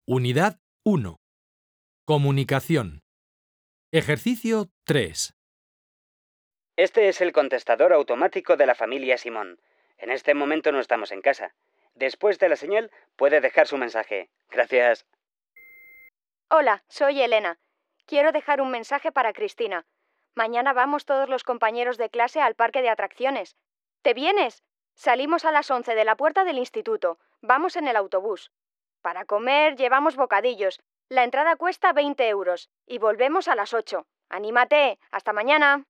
Unidad 1. Comunicación. Ejercicio 3. Este es el contestador automático de la familia Simón. En este momento no estamos en casa. Después de la señal puede dejar su mensaje. Gracias. Hola, soy Elena. Quiero dejar un mensaje para Cristina. Mañana vamos todos los compañeros de clase al parque de atracciones. ¿Te vienes? Salimos a las 11 de la puerta del instituto. Vamos en el autobús. Para comer llevamos bocadillos. La entrada cuesta 20 euros y volvemos a las 8. ¡Anímate! ¡Hasta mañana!